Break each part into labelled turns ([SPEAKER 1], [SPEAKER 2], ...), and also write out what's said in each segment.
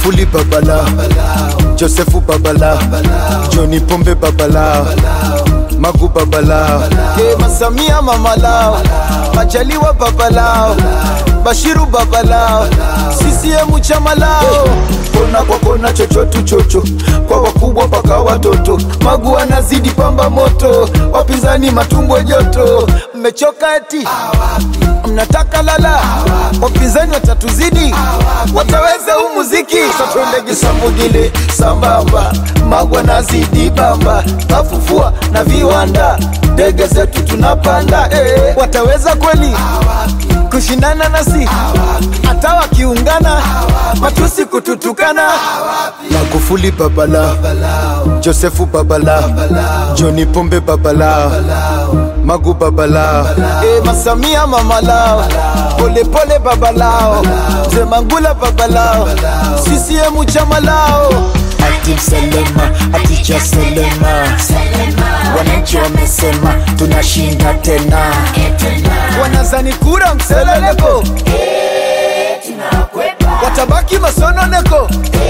[SPEAKER 1] Magufuli babala, Josefu babala, Johnny Pombe babala, Magu babala, Samia mamalao, Majaliwa babalao, Bashiru babalao, CCM chamalao. Kona kwa kona chochotu chocho, kwa wakubwa paka watoto, Magu anazidi pamba moto, wapinzani matumbo joto. Mmechoka eti? Mnataka lala? Wapinzani watatuzidi? Wataweza huu muziki? Satwendege Samugile sambamba, Magu anazidi bamba, kafufua na viwanda, ndege zetu tunapanda. Wataweza kweli kushindana nasi? Hata wakiungana matusi kututukana. Magufuli babala, Josefu babala, Johnny Pombe babala, Magu babala, Masamia mamalao, Pole pole babalao, Zemangula babalao, CCM chamalao. Ati Selema, ati cha Selema, wananchi wamesema tunashinda tena. Wanazani kura mseleleko, watabaki masononeko.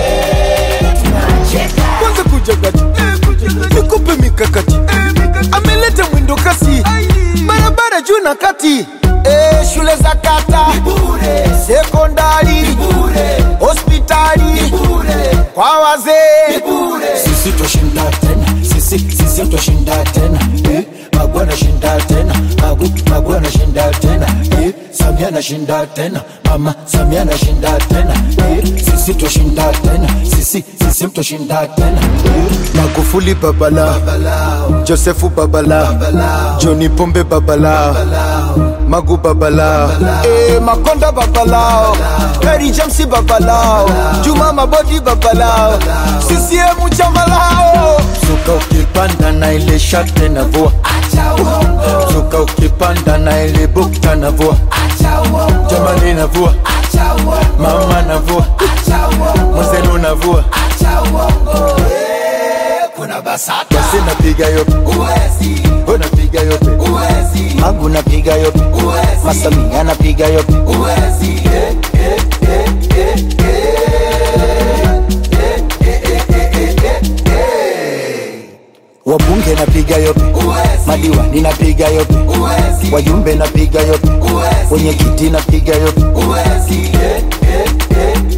[SPEAKER 1] Kwanza kujagati, nikupe mikakati, ameleta mwendo kasi, barabara juu na kati. Shule za kata, sekondari, hospitali, kwa wazee. Sisi toshinda tena, sisi toshinda tena. Magu anashinda tena, Magu anashinda tena. Samia anashinda tena, Mama Samia anashinda tena. Sisi toshinda tena, sisi toshinda tena. Magufuli babala, Josefu babala, Johnny Pombe babala, Magu babala, Makonda babalao, Harry James babalao, Juma Mabodi babalao, CCM chamalao. Suka ukipanda na ile shate na vua, suka ukipanda na ile bukta na vua, Jamali na vua, Mama na vua, Mzelu na vua. Kuna basata basi napiga yope, uwezi. Unapiga yope, uwezi. Magu napiga yope, uwezi. Masamia napiga yope, uwezi. Wabunge napiga yope, uwezi. Madiwani napiga yope, uwezi. Wajumbe napiga yope, uwezi. Wenyekiti napiga yope, uwezi.